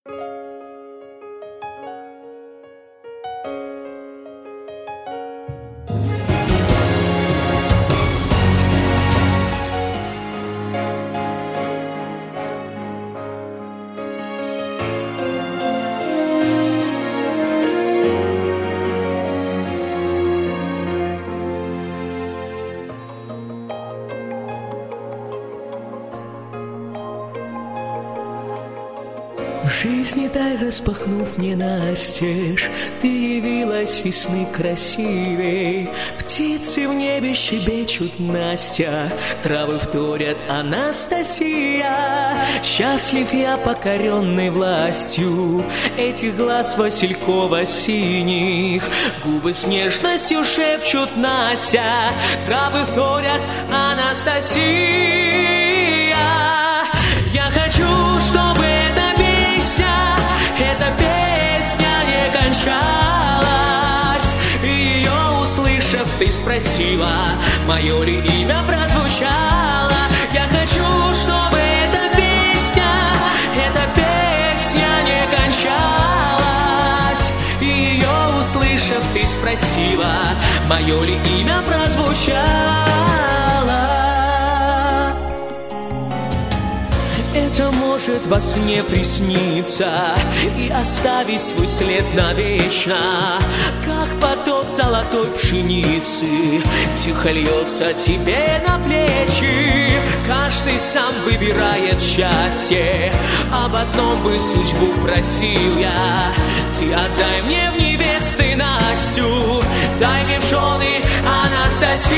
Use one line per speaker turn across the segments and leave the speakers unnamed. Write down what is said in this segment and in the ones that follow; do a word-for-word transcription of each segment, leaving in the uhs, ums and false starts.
В жизни дай, распахнув мне настежь, ты явилась весны красивей. Птицы в небе щебечут, Настя, травы вторят, Анастасия. Счастлив я, покоренный властью этих глаз василькова-синих. Губы с нежностью шепчут, Настя, травы вторят, Анастасия. Я хочу, чтобы эта песня, эта песня не кончалась. И ее услышав, ты спросила, мое ли имя прозвучало. Я хочу, чтобы эта песня, эта песня не кончалась. И ее услышав, ты спросила, мое ли имя прозвучало. Это может во сне присниться и оставить свой след навечно, как поток золотой пшеницы тихо льется тебе на плечи. Каждый сам выбирает счастье, об одном бы судьбу просил я. Ты отдай мне в невесты Настю, дай мне в жены Анастасию.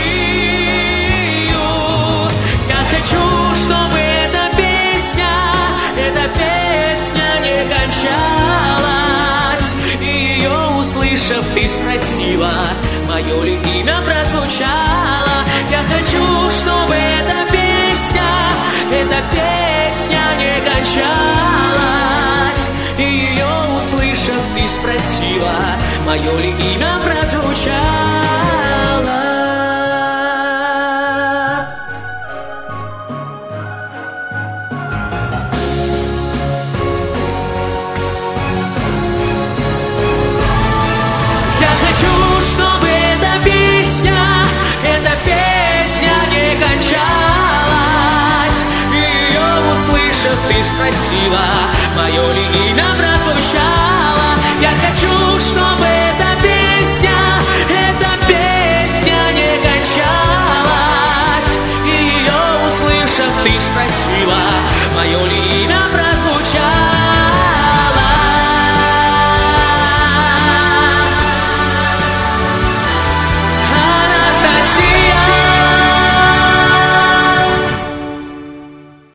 Я хочу, чтобы эта песня, эта песня не кончалась. И ее услышав, ты спросила, мое ли имя прозвучало. Я хочу, чтобы эта песня, эта песня не кончалась. И ее услышав, ты спросила, мое ли имя прозвучало. Ты спросила, мое ли имя прозвучало. Я хочу, чтобы